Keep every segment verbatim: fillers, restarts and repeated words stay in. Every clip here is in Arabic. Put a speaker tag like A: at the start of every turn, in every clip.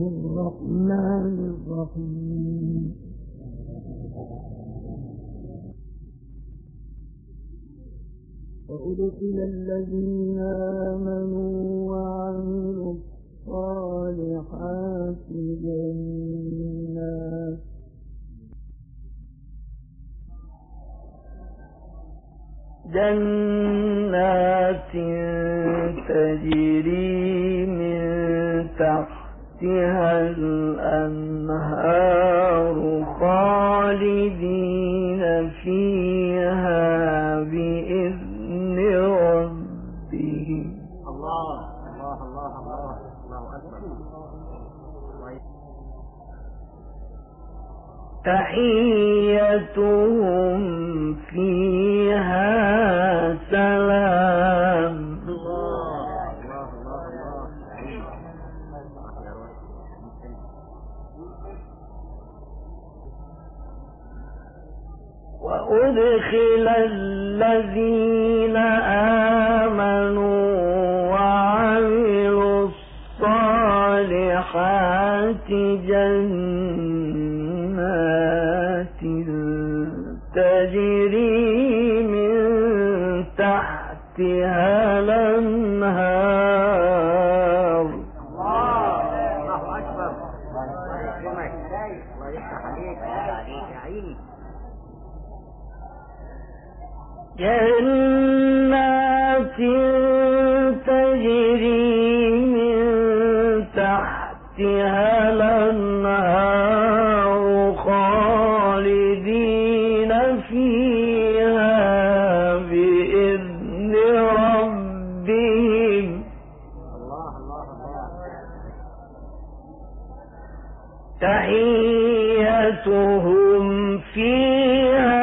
A: الرحمن الرحيم وأدخل الذين آمنوا وعملوا الصالحات جنات جنات تجري من تحتها الأنهار خالدين فيها بإذن ربهم.
B: الله الله الله الله الله أكبر.
A: تحيتهم فيها سلام. وأدخل الذين آمنوا وعملوا الصالحات جنات تجري من تحتها الأنهار.
B: الله أكبر. الله يفتح عليك يا عيني.
A: جنات تجري من تحتها الأنهار خالدين فيها بإذن ربهم.
B: الله الله الله.
A: تحيتهم فيها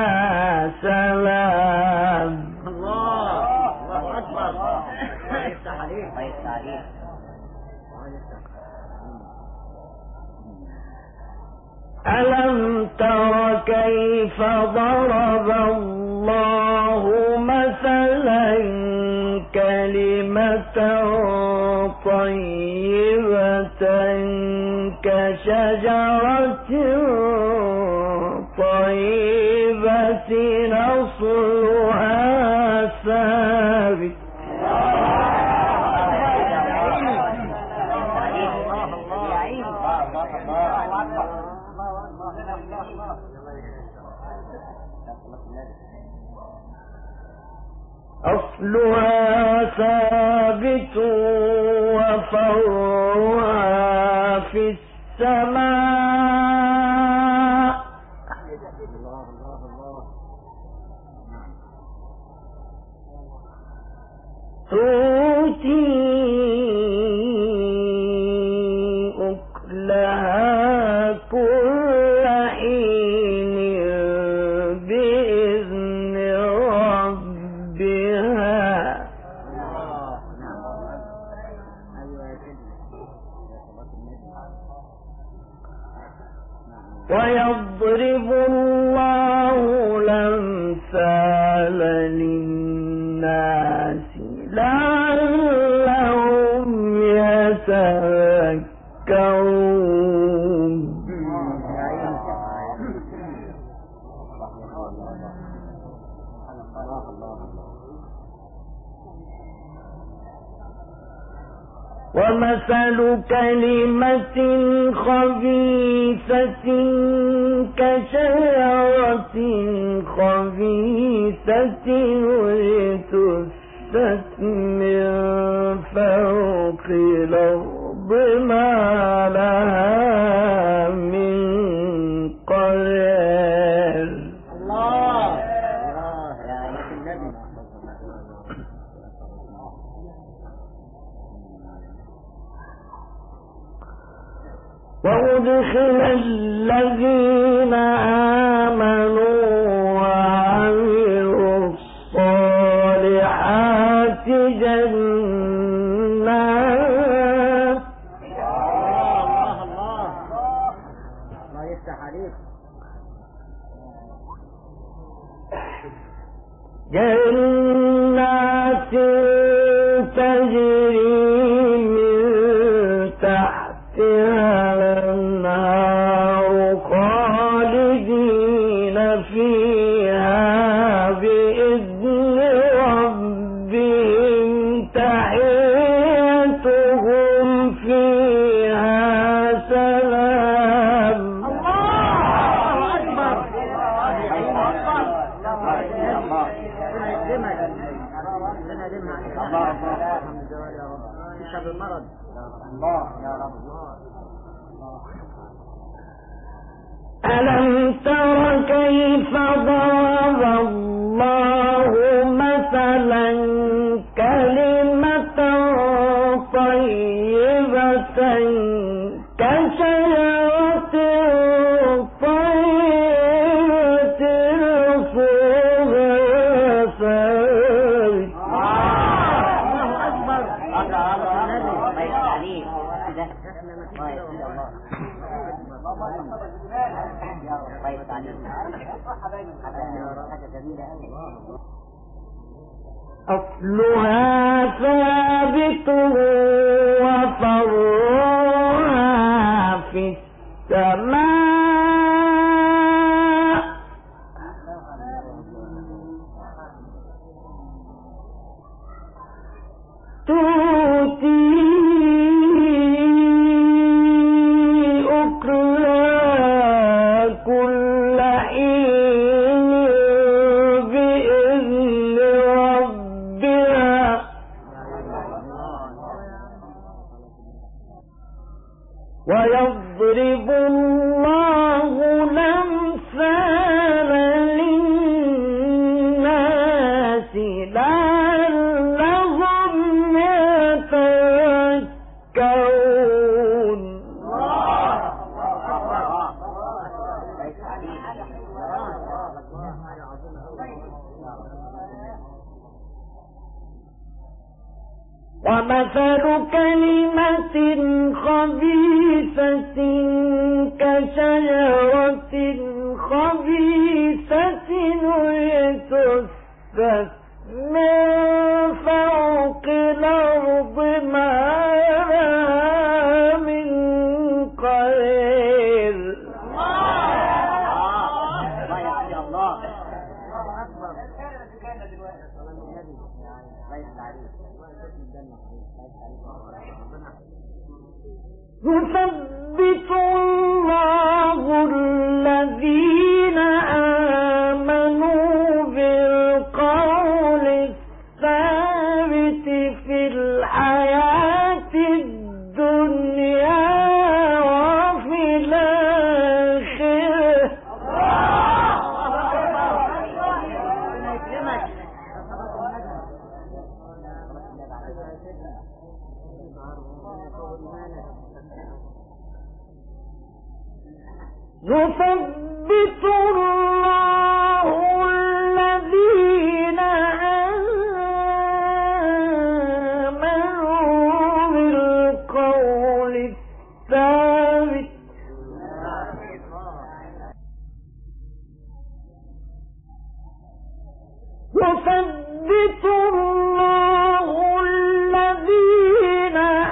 A: سلام.
B: الله الله أكبر. الله يفتح عليك. الله يفتح عليك.
A: ألم تر كيف ضرب الله مثلا كلمة طيبة كشجرة طيبة أصلها ثابت. أصلها ثابت وفرعها في السماء. تؤتي أكلها كل حين بإذن ربها. ويضرب الله الأمثال للناس لعلهم يتذكرون. ومثل كلمة خبيثة كشجرة خبيثة اجتثت من فوق الأرض ما لها من قرار.
B: الله يا النبي.
A: وأدخل الذين آمنوا وعملوا الصالحات جنات.
B: الله الله الله يفتح عليك.
A: جنات تجري من تحت الأنهار خالدين فيها بإذن ربهم تحيتهم فيها سلام.
B: الله أكبر. بالمرض الله يا رب.
A: ألم تر كيف ضرب الله مثلا كلمة طيبة كشجرة طيبة أصلها ثابت.
B: الله أكبر.
A: أصلها ثابت وفرعها في السماء تؤتي ويضرب الله الأمثال للناس لعلهم يتذكرون. ومثل كلمة خبيثة كشجرة خبيثة اجتثت من فوق الأرض ما لها من قرير. يثبت الله الذين آمنوا بالقول الثابت في الحياة الدنيا وفي الآخرة. يثبت الله الذين آمنوا بالقول الثابت يثبت الله الذين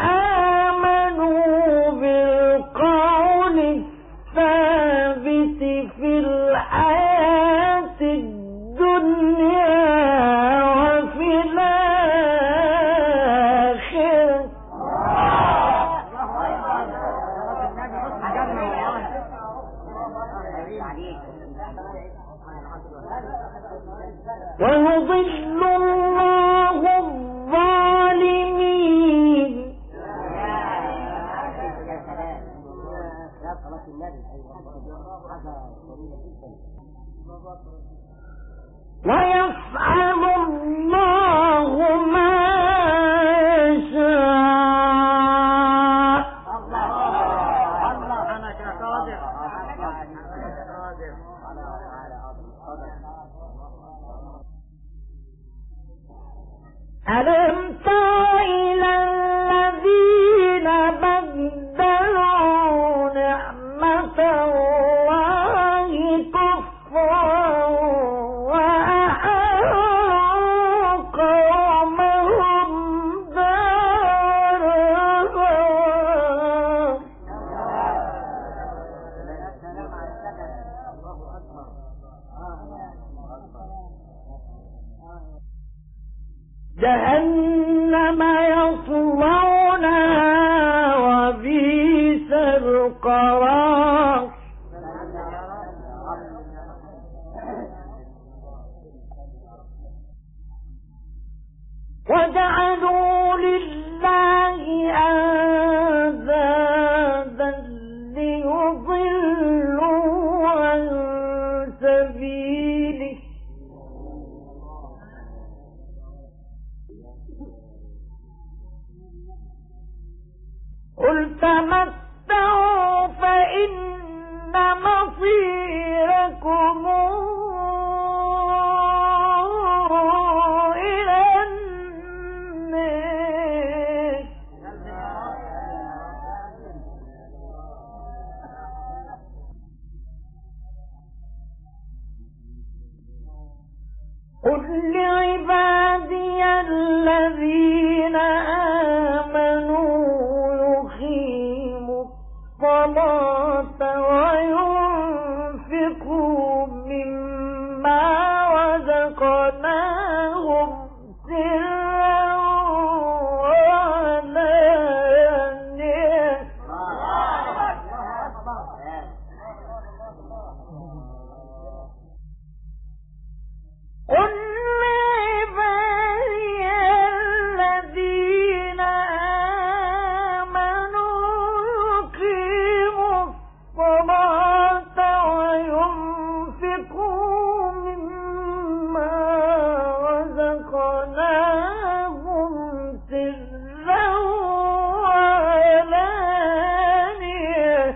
A: آمنوا بالقول الثابت في الحياة الدنيا وفي الآخرة. ويضل الله الظالمين ويفعل الله ما يشاء. ألم تر إلى الذين بدلوا نعمة الله كفرا وأحلوا القرار وجعلوا لله أندادا ليضلوا عن سبيله قل تمتعوا فإن مصيركم إلى النار قل لعبادي الذين آمنوا الصلاة وينفقوا مما رزقناهم سرا وعلانية قل لعبادي الذين وينفقوا مما رزقناهم سرا وعلانية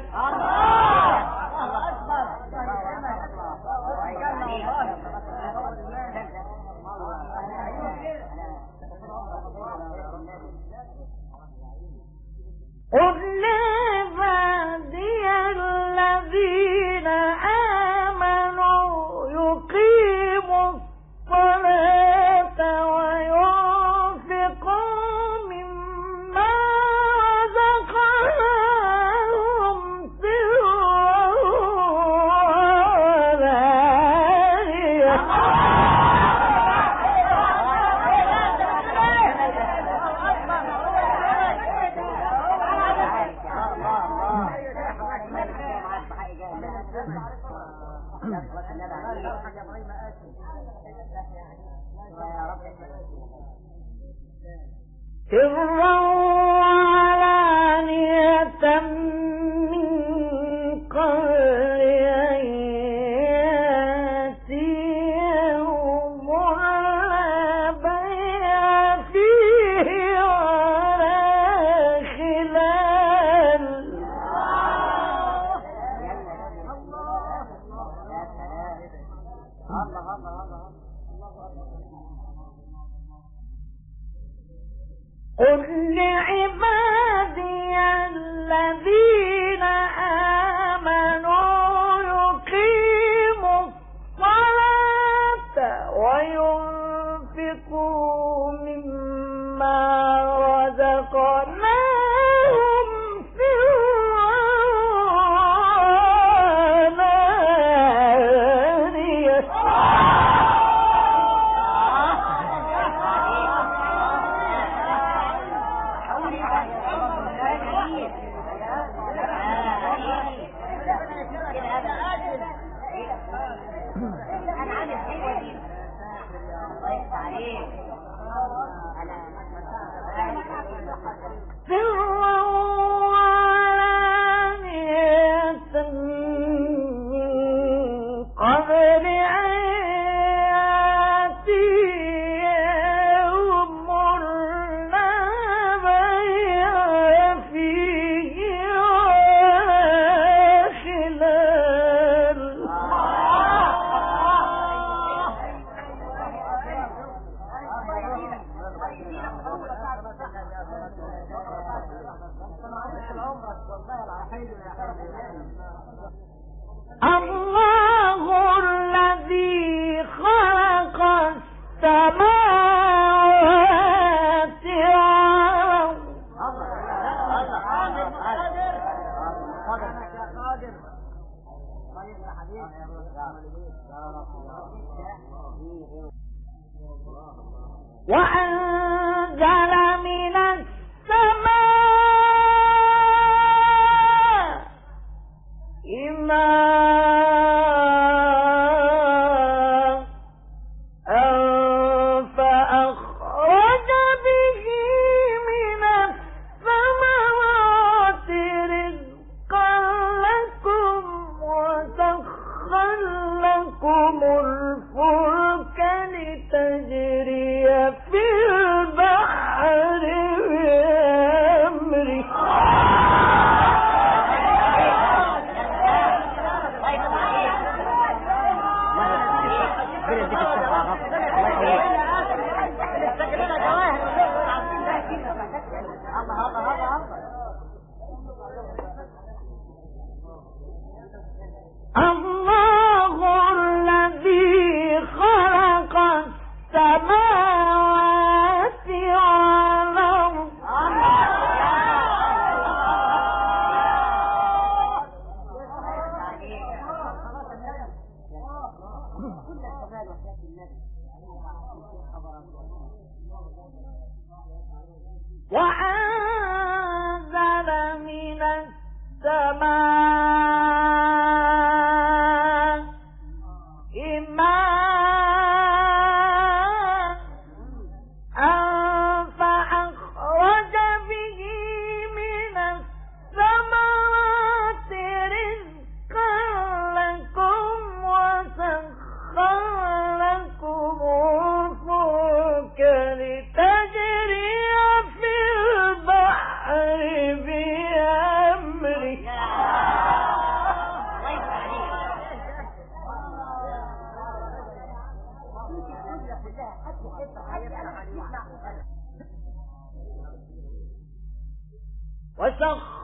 A: قل لعبادي الذين آمنوا يقيموا الصلاة وينفقوا مما رزقناهم سرا وعلانية سرا وعلانية من قبل أن يأتي يوم لا بيع فيه ولا خلال قل لعبادي الذين آمنوا يقيموا الصلاة وينفقوا مما رزقناهم سرا وعلانية سرا وعلانية من قبل أن يأتي يوم لا بيع فيه ولا خلال الله الذي خلق السماوات وأنزل من السماء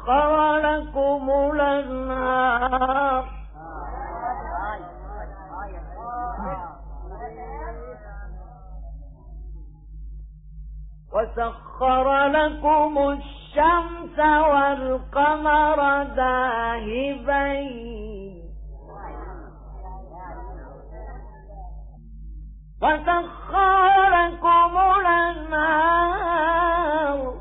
A: وسخر لكم الأنهار وسخر لكم الشمس والقمر داهبين وسخر لكم الأنهار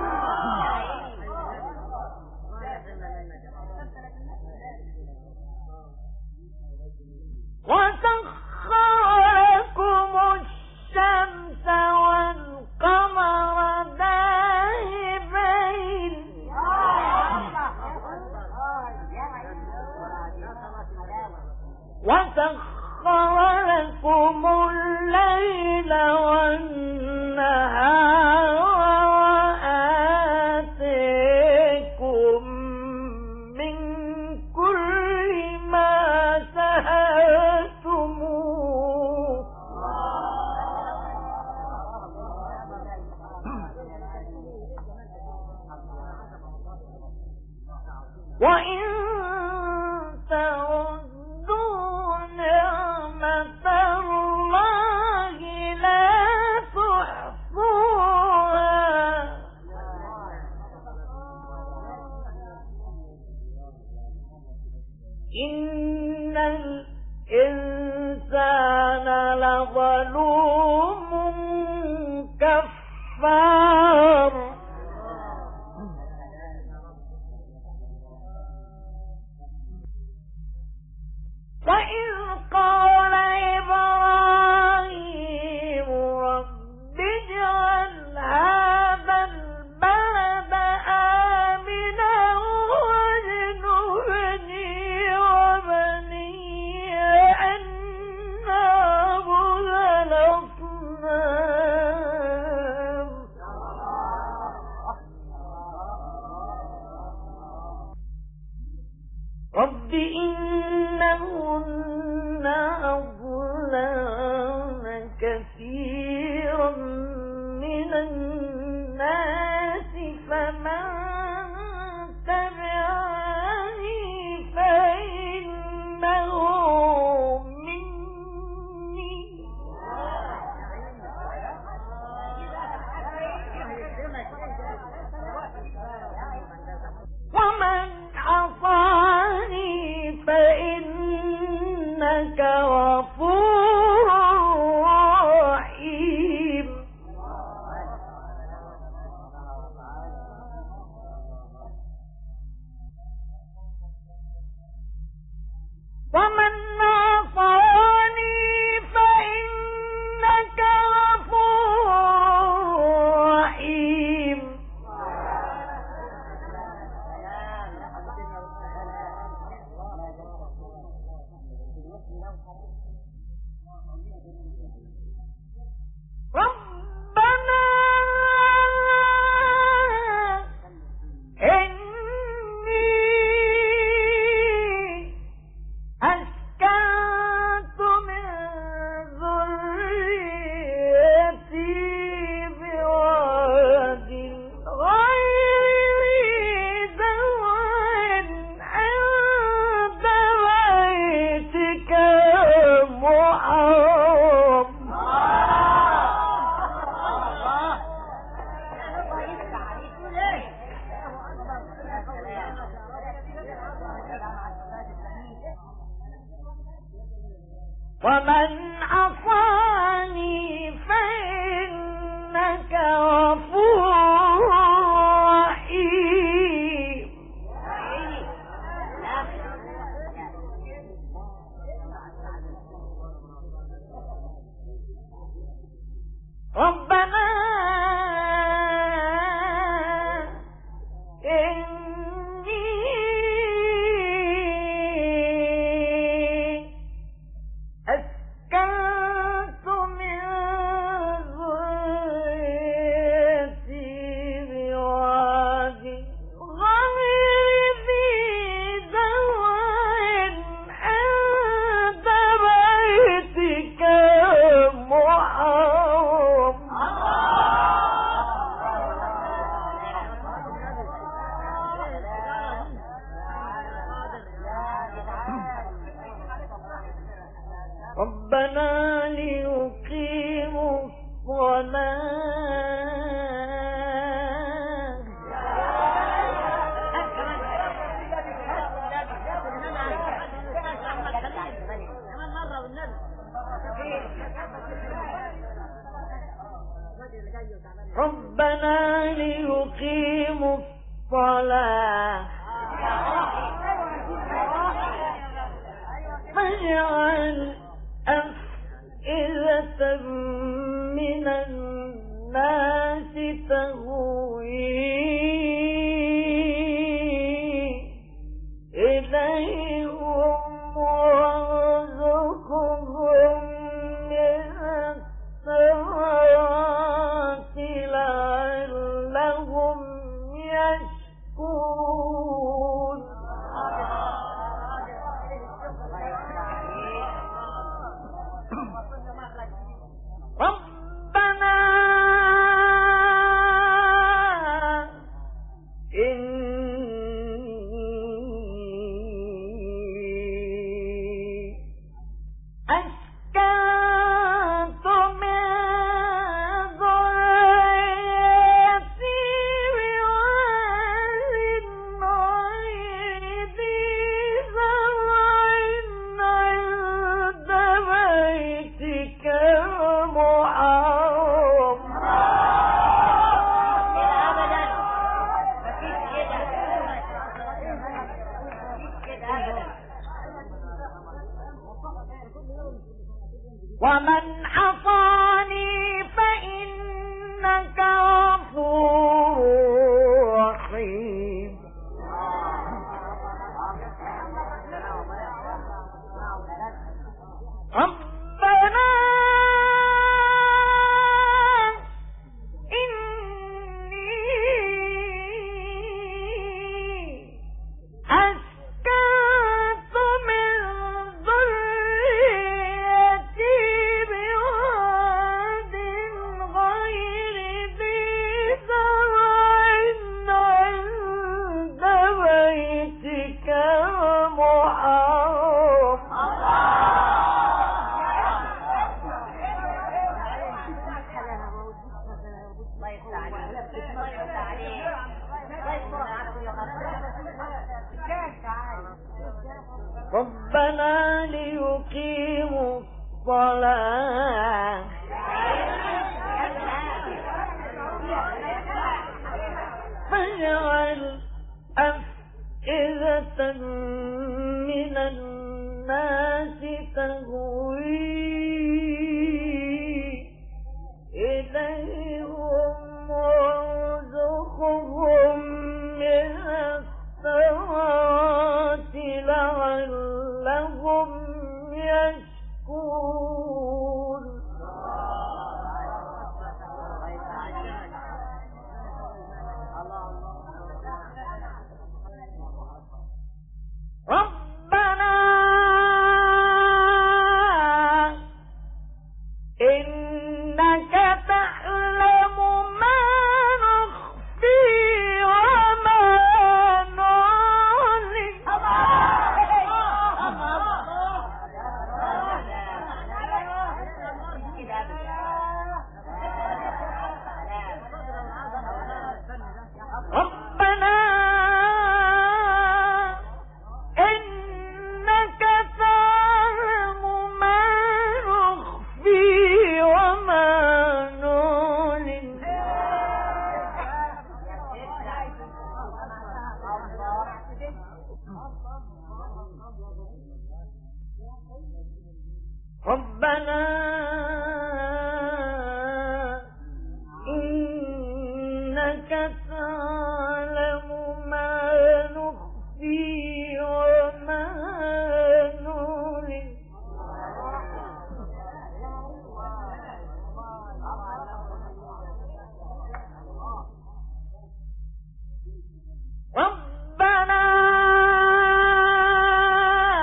A: وسخر لكم الشمس والقمر داهبين وسخر لكم الليل والنهار وآتيكم من كل ما سألتموه وإن تعدوا نعمة الله لا تحصوها إن الإنسان لظلوم كفار وإذ قال إبراهيم رب اجعل هذا البلد آمنا واجنبني وبني أن نعبد الأصنام رب إنهن أضللن كثيرا من الناس فمن تبعني فإنه مني ومن عصاني فإنك غفور رحيم ومن عصاني فإنك غفور رحيم ربنا إني أسكنت من ذريتي بواد غير ذي زرع عند بيتك المحرم ومن عصاني فإنك غفور رحيم ربنا إني أسكنت ربنا ليقيموا الصلاة ربنا ليقيموا الصلاة فاجعل أفئدة من الناس تهوي إليهم وارزقهم من الثمرات لعلهم يشكرون ربنا إني أسكنت من ذريتي بواد غير ذي زرع عند بيتك المحرم ومن عصاني فإنك غفور رحيم ربنا إني أسكنت من ذريتي بواد غير ذي زرع عند بيتك المحرم ربنا ليقيموا الصلاة فاجعل أفئدة من الناس تهوي إليهم وارزقهم من الثمرات لعلهم يشكرون ربنا إنك تعلم ما نخفي وما نعلن ربنا إنك تعلم ما نخفي وما نعلن ربنا إنك تعلم ما نخفي وما نعلن ربنا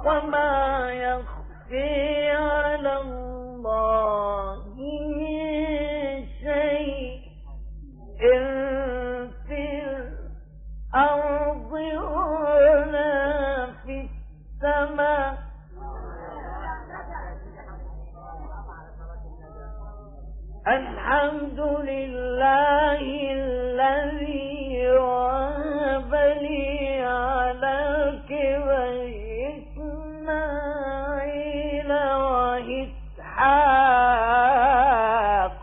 A: وما يخفي على الله من شيء في الأرض ولا في السماء الحمد لله الذي وهب لي على الكبر إسماعيل وإسحاق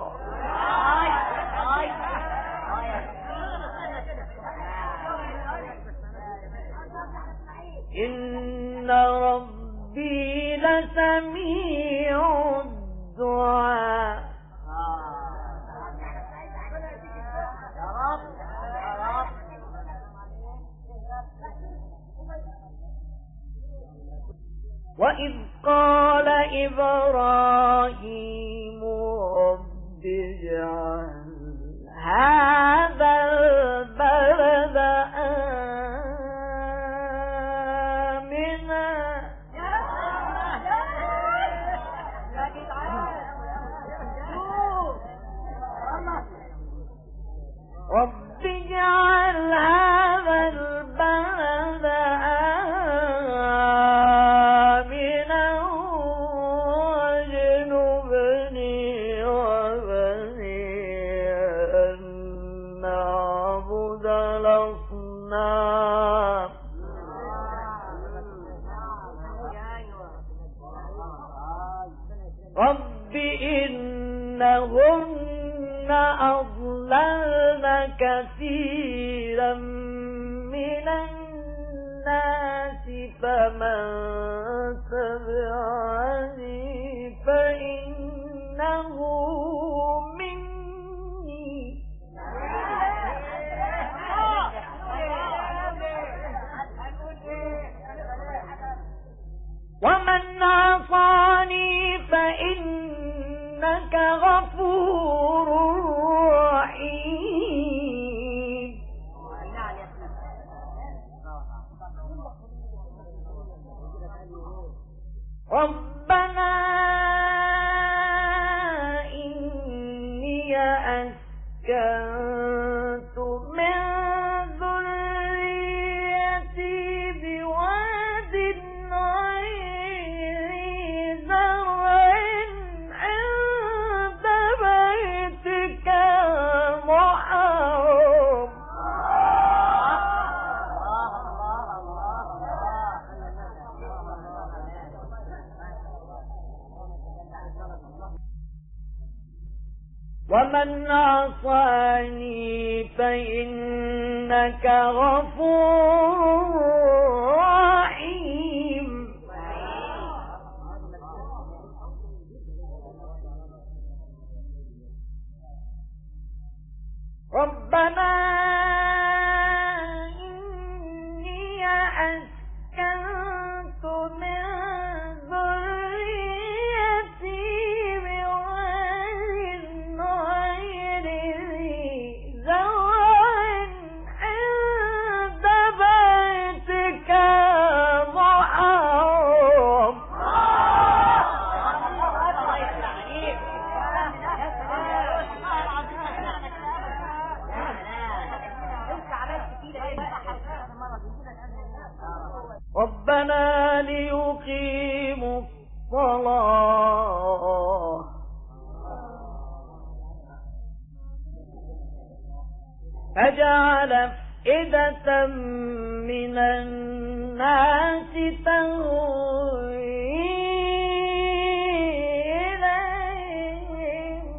A: إن ربي لسميع الدعاء. وإذ قال إبراهيم رب اجعل هذا البلد آمنا رب اجعل هذا البلد آمنا واجنبني وبني أن نعبد الأصنام رب إنهن أضللن كثيرا من الناس فمن تبعني فإنه مني ومن عصاني فإنك غفور رحيم ربنا إني أسكنت من ذريتي بواد غير زرع عند بيتك المحرم ومن عصاني فإنك غفور رحيم ربنا إني أسكنت من ذريتي بواد غير ذي زرع عند بيتك المحرم ربنا ليقيموا الصلاة فجعل أفئدة من الناس تهوي إليهم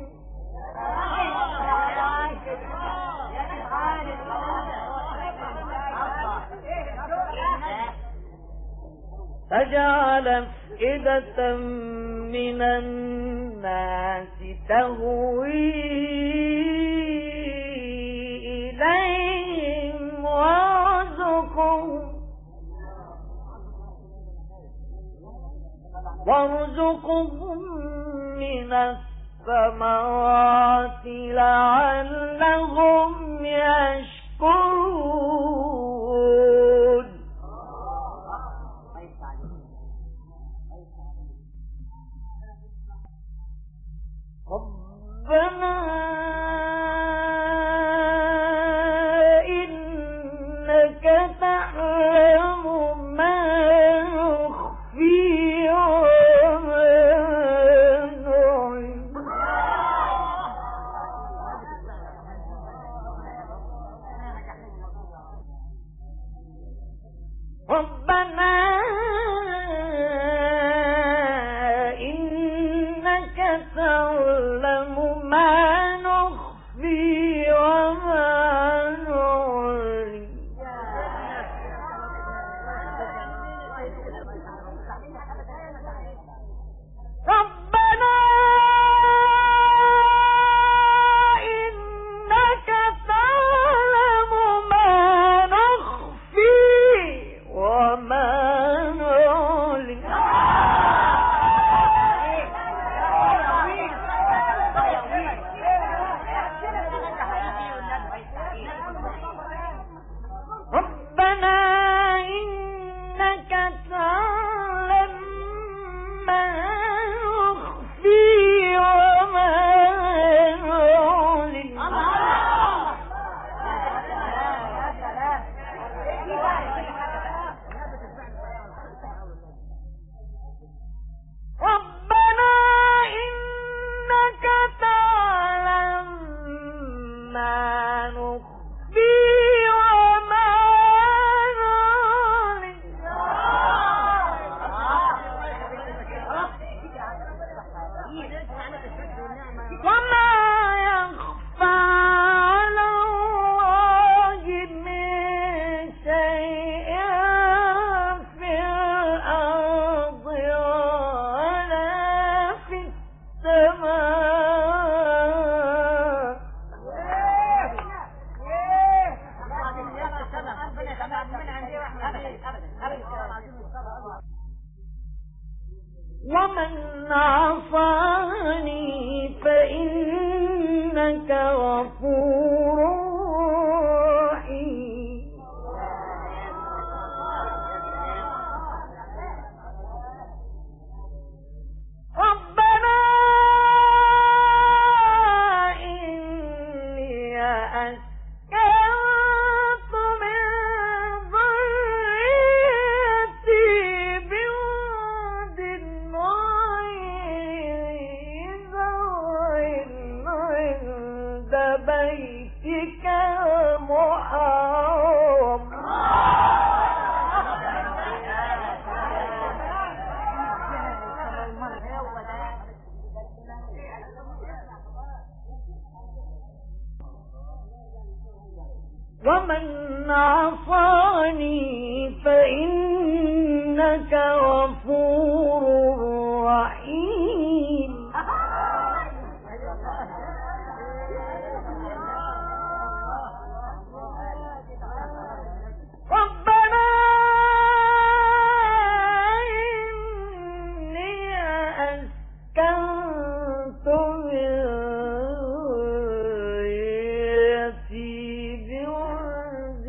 A: فجعل أفئدة من الناس تهوي إليهم وارزقهم وارزقهم من الثمرات لعلهم يشكرون ومن عصاني فإنك غفور رحيم ربنا إني أسكنت من ذريتي بواد غير ذي عند بيتك المحرم ومن عصاني فإنك غفور رحيم ربنا إني أسكنت من ذريتي بواد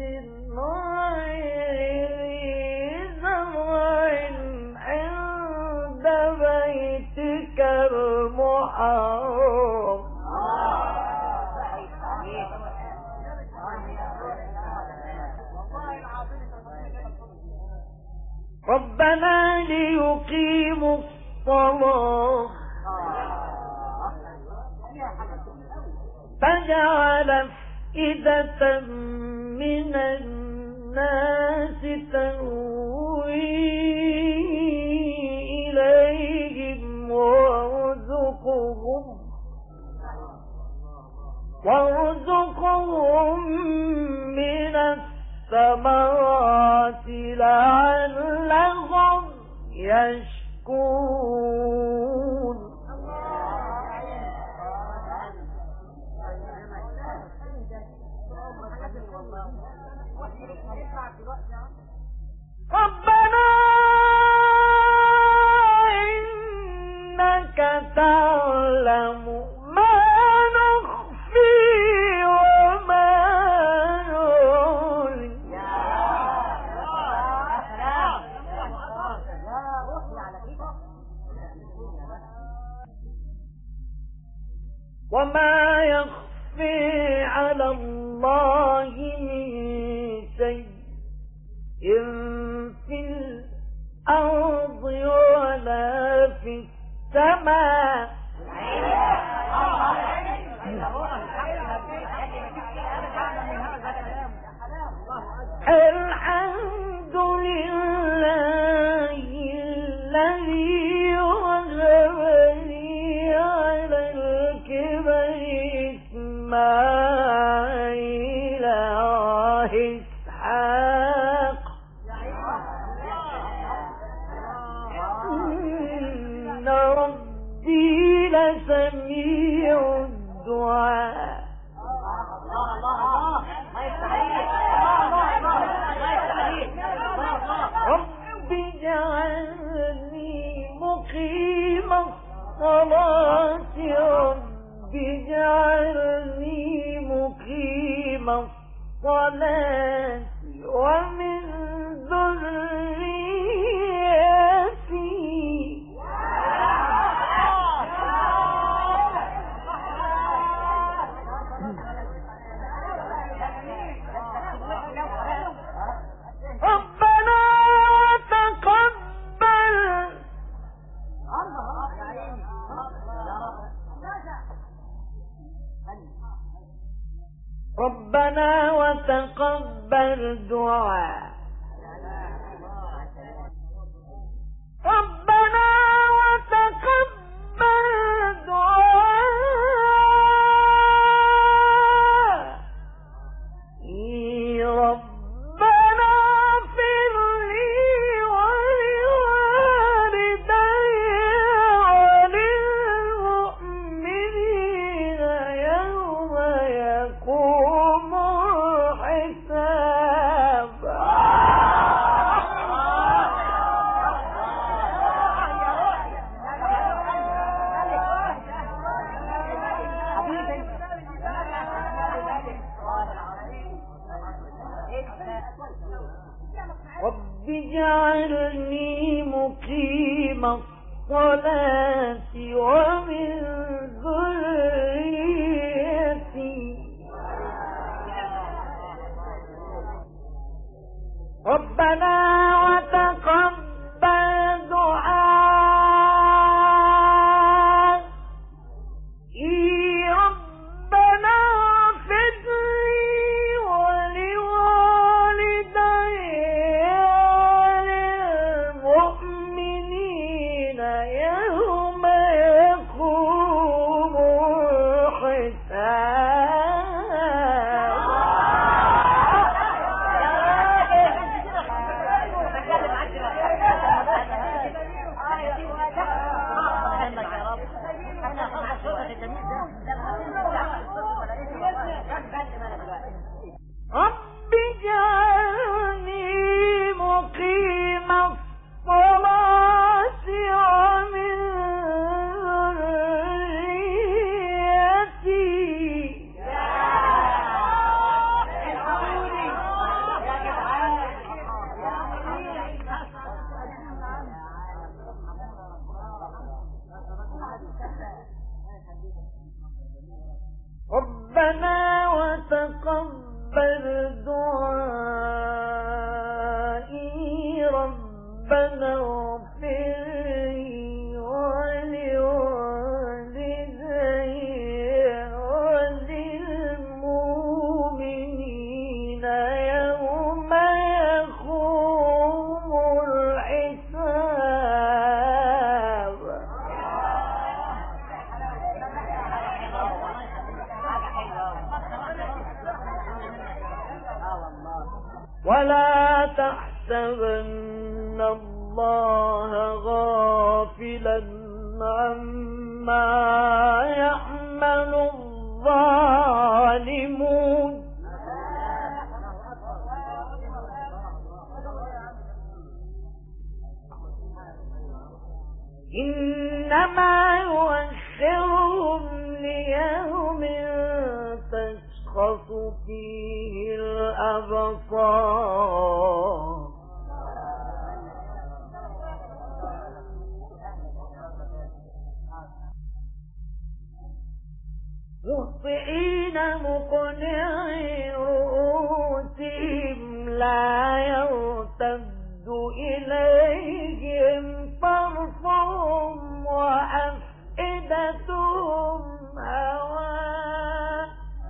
A: غير ذي عند بيتك المحرم ربنا ليقيموا الصلاة فجعل أفئدة من الناس تهوي إليهم وارزقهم وارزقهم من الثمرات لعلهم يشكرون ربنا إنك تعلم ما نخفي وما نعلن وما يخفي على الله من شيء في الأرض ولا في السماء الحمد لله الذي وهب لي على الكبر إسماعيل وإسحاق إن ربي لسميع الدعاء رب اجعلني مقيم الصلاة رب اجعلني مقيم الصلاة ومن ذريتي ربنا وتقبل ربنا وتقبل دعاء ربنا وتقبل دعاء يا ربنا اغفر لي ولوالدي وللمؤمنين يوم يقوم الحساب رب اجعلني مقيم الصلاة ومن ذريتي ربنا وتقبل دعاء ربنا اغفر لي ولوالدي وللمؤمنين يوم يقوم الحساب. رب اجعلني مقيم الصلاة ومن ذريتي ربنا وتقبل دعائي ربنا اغفر لي ولوالدي وللمؤمنين يوم يقوم الحساب. ولا تحسبن الله غافلا عما يعمل الظالمون إنما يؤخرهم ليوم تشخص فيه الأبصار مهطعين مقنعي رؤوسهم لا يرتد إليهم طرفهم وأفئدتهم هواء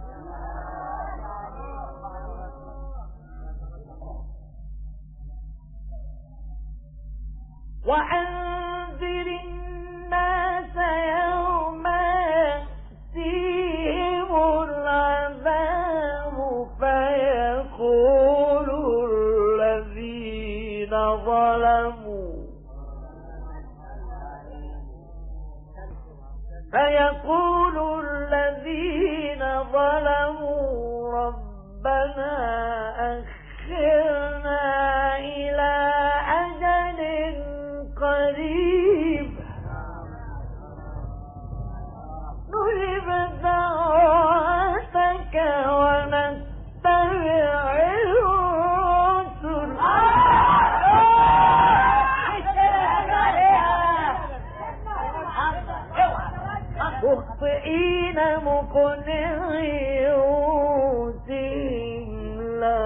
A: وأنذر الناس يوم يأتيهم العذاب فيقول الذين ظلموا فيقول الذين ظلموا ربنا أخرنا إلى أجل قريب نجب دعوتك ونتبع الرسل مخطئين مقنعي رؤوسهم لا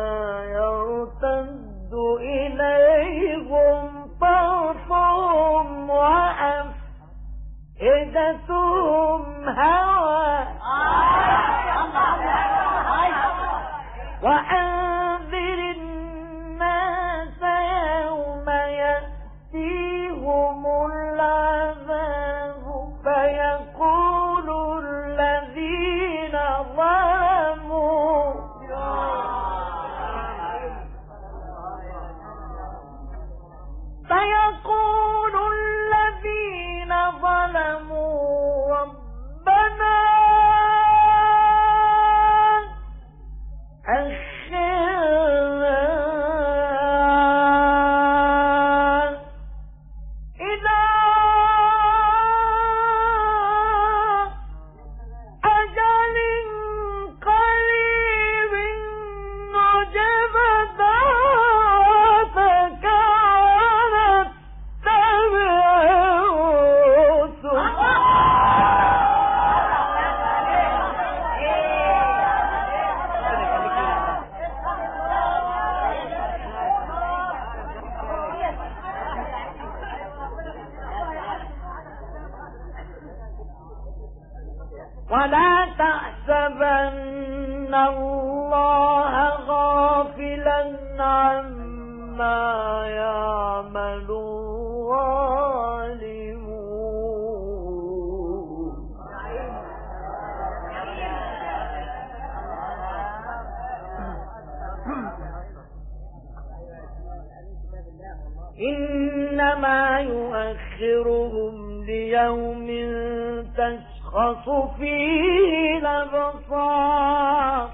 A: إنما يؤخرهم ليوم تشخص فيه الأبصار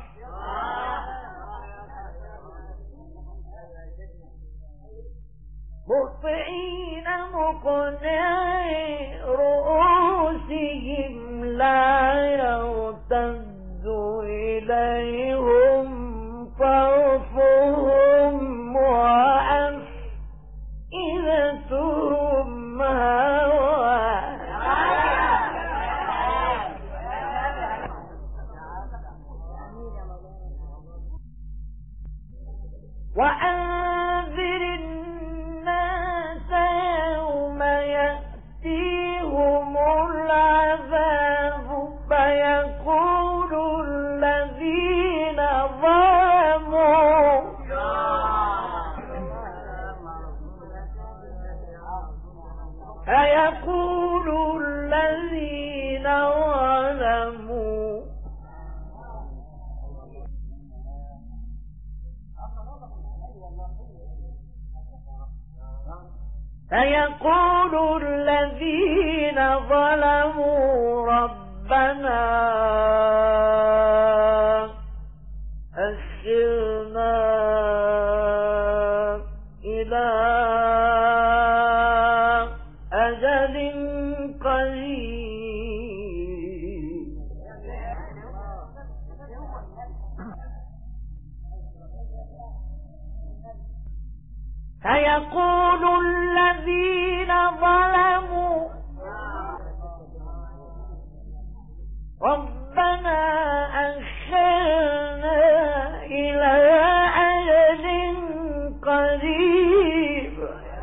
A: مهطعين مقنعي رؤوسهم لا يرتد إليهم طرفهم وأفئدتهم هواء وأنذر الناس يوم يأتيهم العذاب فيقول الذين ظلموا فيقول الذين ظلموا فيقول الذين ظلموا ربنا أخرنا إلى أجل قريب فيقول الذين ظلموا ربنا أخرنا إلى أجل قريب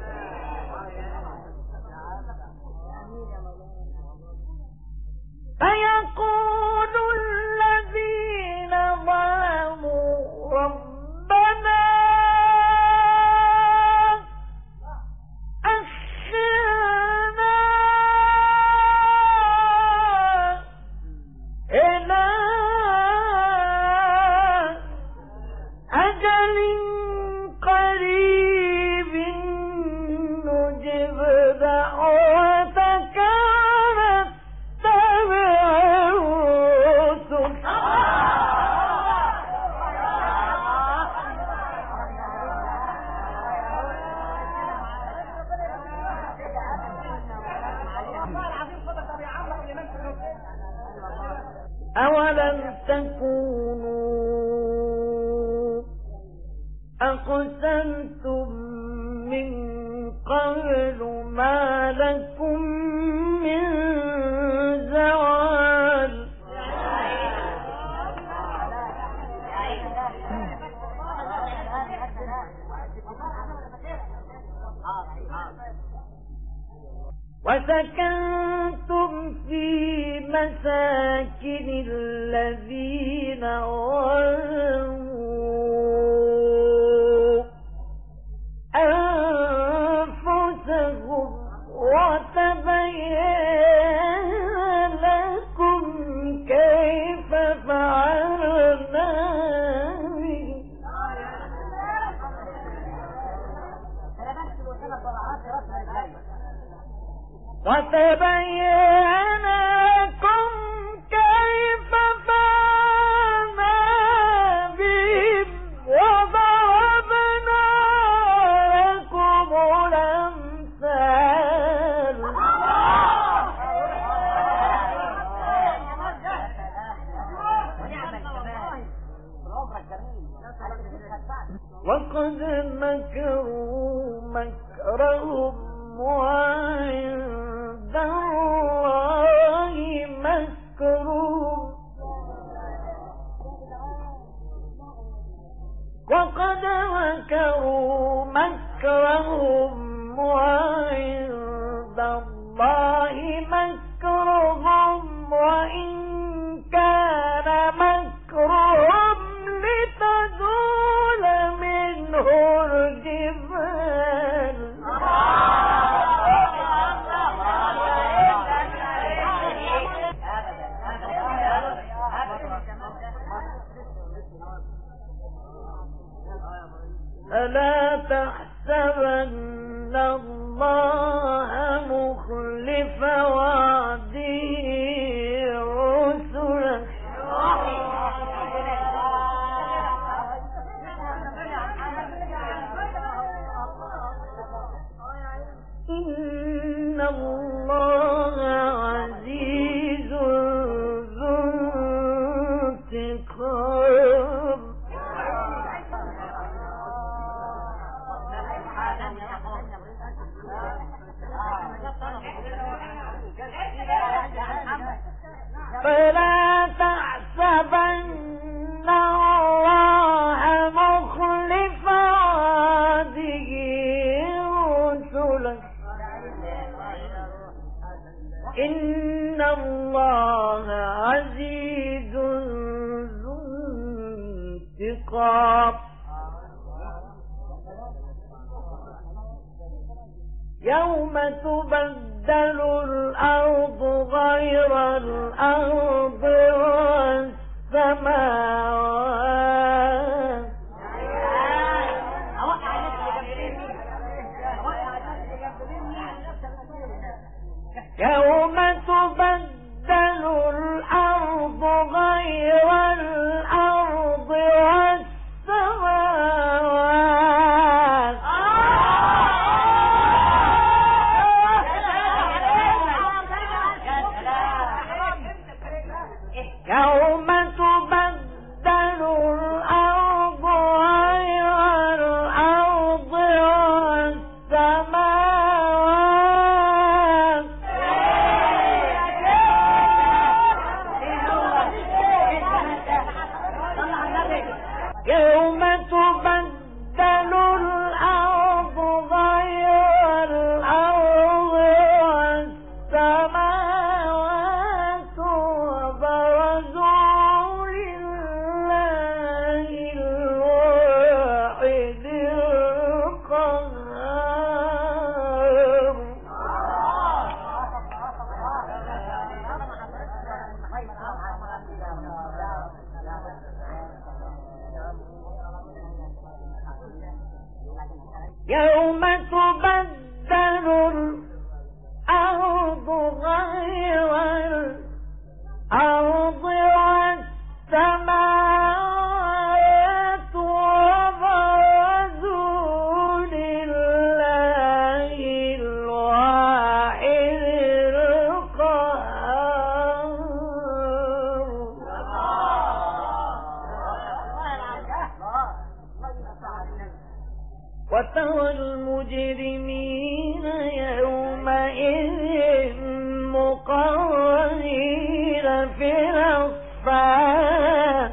A: فيقول الذين ظلموا ربنا أخرنا إلى أجل قريب نجب دعوتك أولم تكونوا أقسمتم من قبل ما لكم من زوال وسكنتم في مساكن الذين ظلموا أنفسهم وتبين لكم كيف فعلنا بهم وتبين لكم كيف فعلنا بهم وضربنا لكم الأمثال وقد مكروا مكرهم وعند الله مكرهم وقد مكروا مكرهم وعند الله مكرهم وإن كان مكرهم لتزول منه الجبال ألا تحسبن الله مخلف وعده رسله إن الله عزيز ذو انتقام فلا تحسبن الله مخلف وعده رسله إن الله عزيز ذو انتقام يوم تبدل الأرض غير الأرض والسماوات يوم تبدل الأرض غير الأرض والسماوات يوم تبدل الأرض غير الأرض والسماوات يوم تبدل الأرض غير الأرض والسماوات وبرزوا لله الواحد القهار يوم تبدل الأرض غير الأرض والسماوات وبرزوا لله الواحد القهار وترى المجرمين يومئذ مقرنين في الأصفاد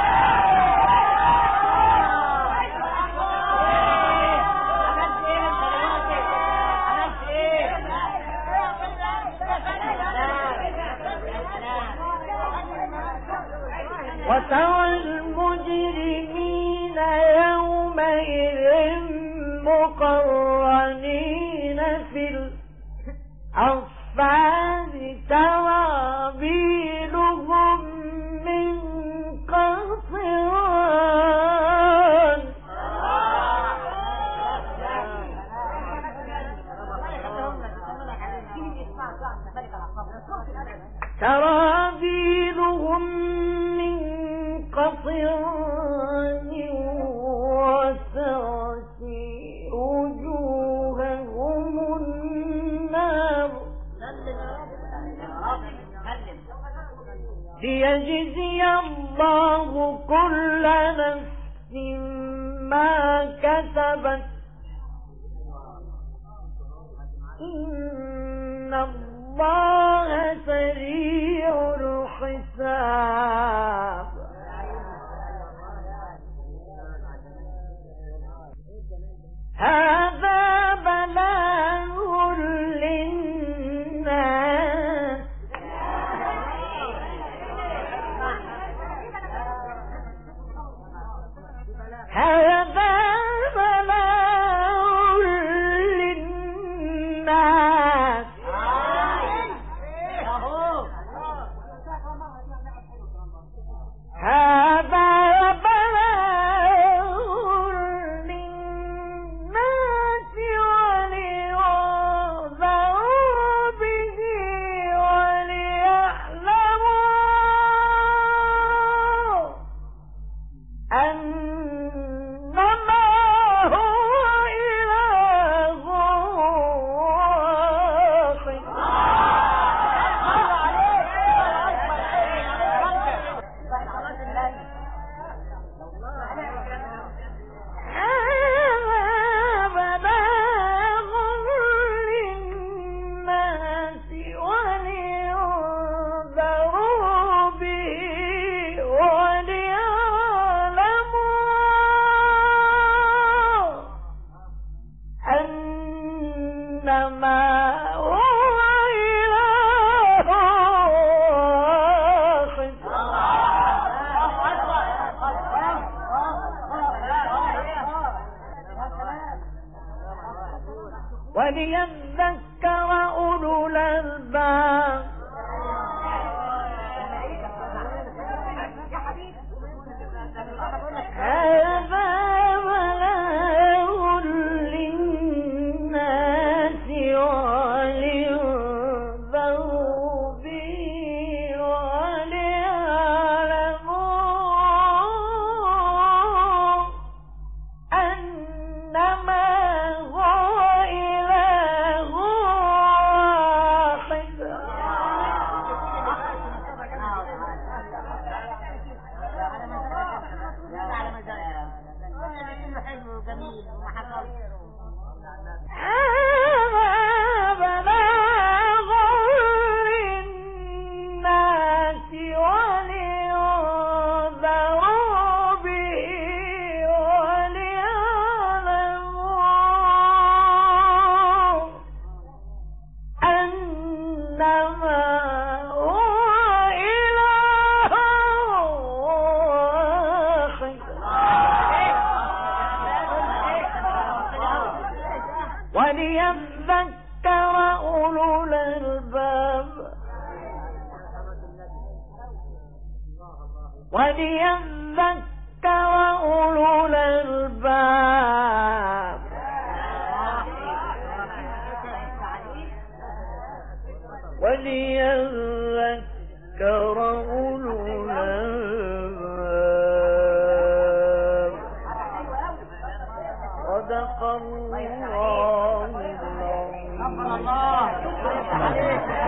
A: وترى المجرمين يومئذ مقرنين في الأصفاد سرابيلهم من قطران سرابيلهم من قطران وتغشي وجوههم النار ليجزي الله كل نفس ما كسبت إن الله سريع الحساب هذا بلاغ للناس هذا بلاغ للناس هذا بلاغ للناس وليذكر أولو الألباب هذا بلاغ للناس ولينذروا به وليعلموا أنما هو إله واحد. وليذكر أولو الألباب وليذكر أولو الألباب وليذكر أولو الألباب. صدق الله العظيم.